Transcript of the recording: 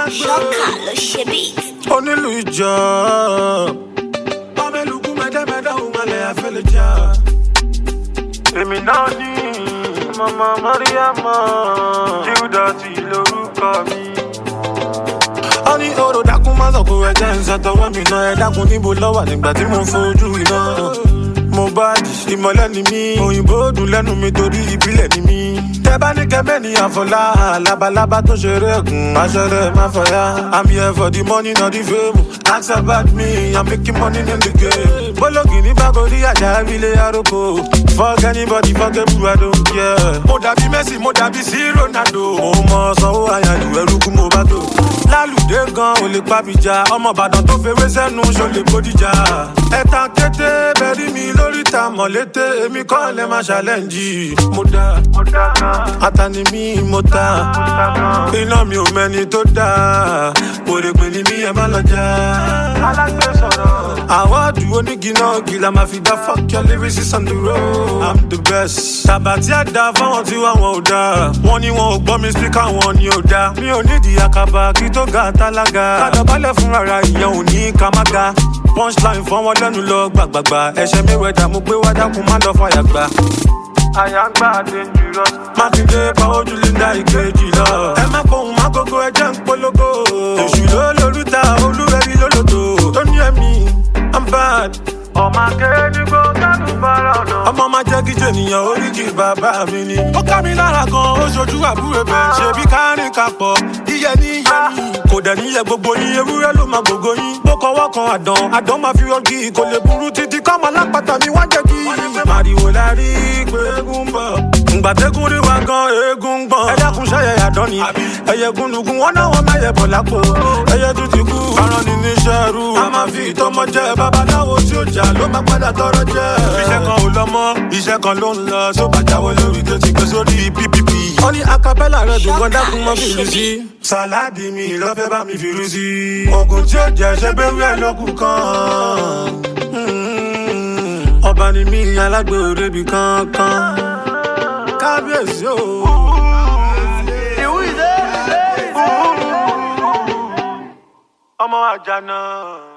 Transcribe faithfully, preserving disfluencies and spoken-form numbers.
Ṣọ́kà ló ṣe beat. Onílù ìjọ. Ọmọlùkù mẹ́tẹ́mẹ́tẹ́ òun malẹ̀ àfẹ́lẹ́ jà. Èmi náà ní Mama Mariama. Júdọ̀tì lórúkọ mi. Ó ní oró dákun má sọ̀kò ẹ̀jẹ̀ ń ṣàtọwọ́ mi náà. Ẹ dákun níbo lọ́wọ́ nígbà tí mo fojú iná. Mo bá di ìmọ̀lẹ́ ni mí. Òyìnbó dùn lẹ́nu mi torí ìbílẹ̀ ni mí. Tẹ́ bá ní kẹ́mẹ́ ní àfọlá. Labalábá tó ṣeré ẹ̀gùn. Aṣọ́rẹ́ má fọyá. I'm here for the money not the fame. Ask about me, I'm making money in the game. Bólógì ní Bágòrí àjà ìbílẹ̀ àròkọ. Fuck anybody, fuck everyone, I don't care. Mo dàbí Messi, mo dàbí sí Ronaldo. Mo mọ sanwó àyàlù ẹrú kú mo bá tó. Lálùdé gan ò lè pàbíjà. Ọmọ Ìbàdàn tó fewé sẹ́nu ṣó lè bódìjà. Ẹ̀tàn kété bẹ̀rí mi lórí ta mọ̀lété. Èmi kọ́ lẹ́ máa ṣàlẹ́ǹjì. Mo dá, mo dá gan. Atani mi mo ta. Iná mi ò mẹ́ni tó dá. Pòrèpè ni mi ẹ má lọ já. Alágbé sọ̀rọ̀. Àwọ̀dù oníginá gìlà máa fi dá fuck your lyrics on the road. I'm the best. Tàbátí àdá fáwọn tí wà wọn ò dá. Wọ́n ní wọn ò gbọ́ mi speaker wọn ni ò dá. Mi ò nídìí àkàbà kí tó ga tálága. Kádàbálẹ̀ fún rárá ìyẹn ò ní ká má ga. Punchline fún wọn lẹ́nu lọ gbàgbàgbà. Ẹ̀ṣẹ̀ mi wẹ̀dà mo gbé wá dákun má lọ fàyà gbà. Àyàngbá dangerous. Mákindé pa ojú Linda ìkejì lọ. Ẹ má pohùn má gógó ẹjẹ́ ń polówó. Èṣù ló lórúta olúwẹ̀rí lólòtò. Tó ní ẹ̀mí, I'm bad. Ọmọ akéde gbó kánú bára ọ̀nà. Ọmọ máa jẹ́ kíjẹ ènìyàn oríkì bàbá mi ni. Ó ká mi lára gan, ó ṣojú àbúrò bẹ̀. Ṣebí kárìn kapọ̀, iyẹ ní iyẹ ní. Kò dẹ̀ níyẹ gbogbo yín, ewúrẹ́ ló máa gbogbo yín. Bó kọwọ́ kan àdán, àdán máa fi rọ́gì. Kò lè burú títí kọ́mọ lápáta mi wá jẹ́ kí. Màrìwò la rí pé eégún ń bọ̀. Ngbàtẹ́gùn rí wa gan, eégún ń gbọ̀n. Ẹ dákun ṣẹ́yẹ àdán ni. Ẹyẹ gúnlùgún, wọ́n náà wọ́n mẹ́yẹ bọ̀ lápò. Ẹyẹ tún ti kú. Aràn ni níṣẹ́ rú. A máa fi ìtọ́mọ jẹ babaláwo tí ó jà ló máa padà tọrọ jẹ. Iṣẹ́ kan ò lọ mọ́, iṣẹ́ kan ló ń lọ. Tó bá jáwé lórí tó ti gbé sórí P P P. Ó ní acapella rẹ̀ dùn gan dákun mọ́ fìlú sí. Sàláàdì mi lọ́fẹ́ bá mi fìlú sí. Ògùn tí ó jẹ ṣe bẹ́rù ẹ̀ lọ́kù kan. Ọba ni mí alágbè òrebi kankan. Kábíyèsí o. Ọmọ àjànà.